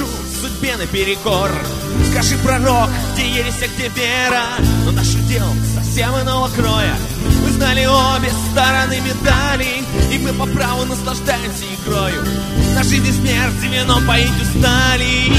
душу судьбе наперекор. Скажи, пророк, где ересь, а где вера? Но наше дело совсем иного кроя. Мы знали обе стороны медали, и мы по праву наслаждаемся игрою. На жизнь и смерть вином поить устали.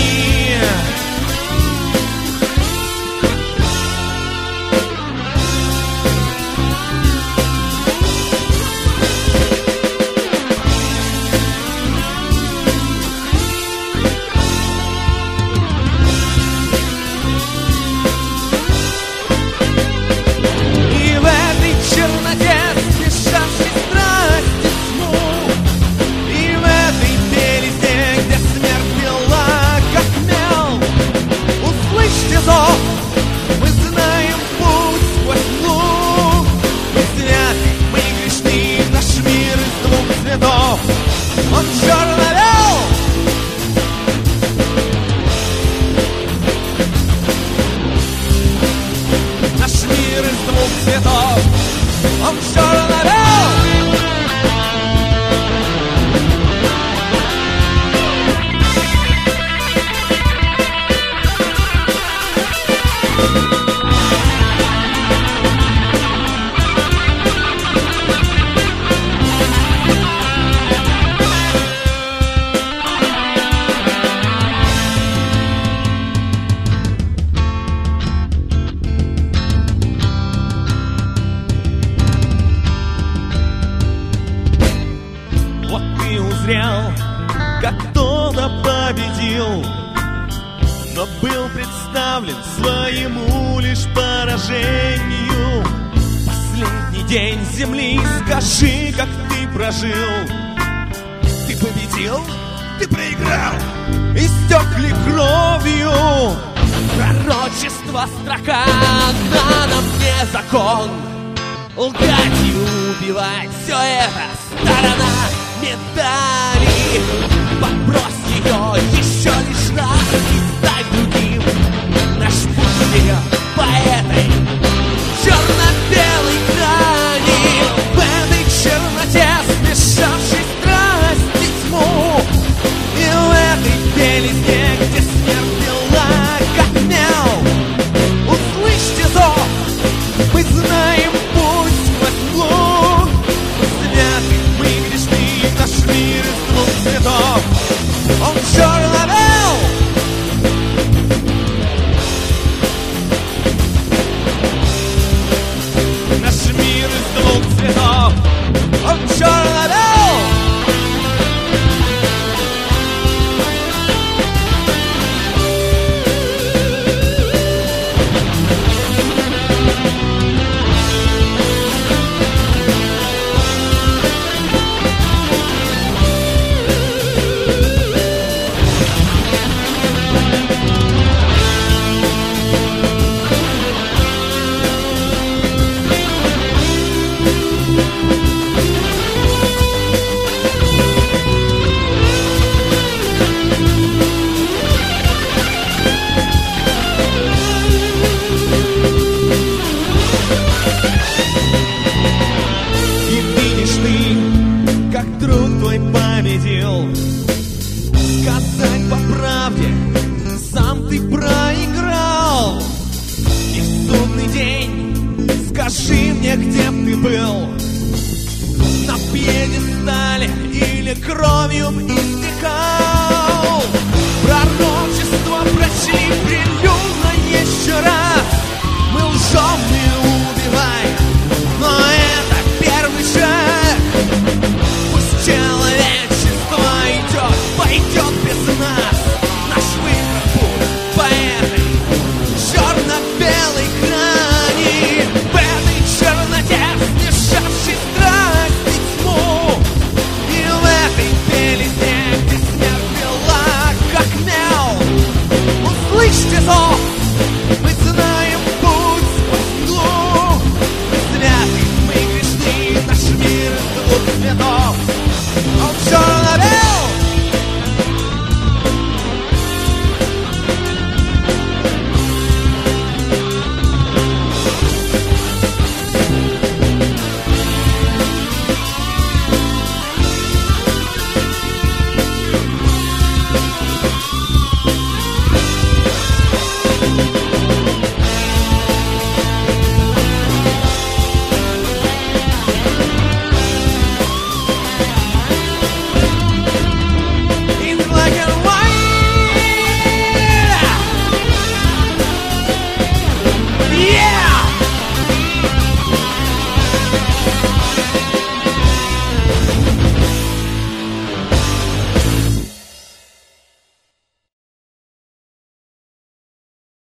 Он черновел. Наш мир из двух цветов. Он черновел. Как кто-то победил, но был представлен своему лишь поражению. Последний день земли, скажи, как ты прожил. Ты победил, ты проиграл, истекли кровью. Пророчество строка, на нам не закон. Лгать и убивать, все это сторона медали. Подбрось ее еще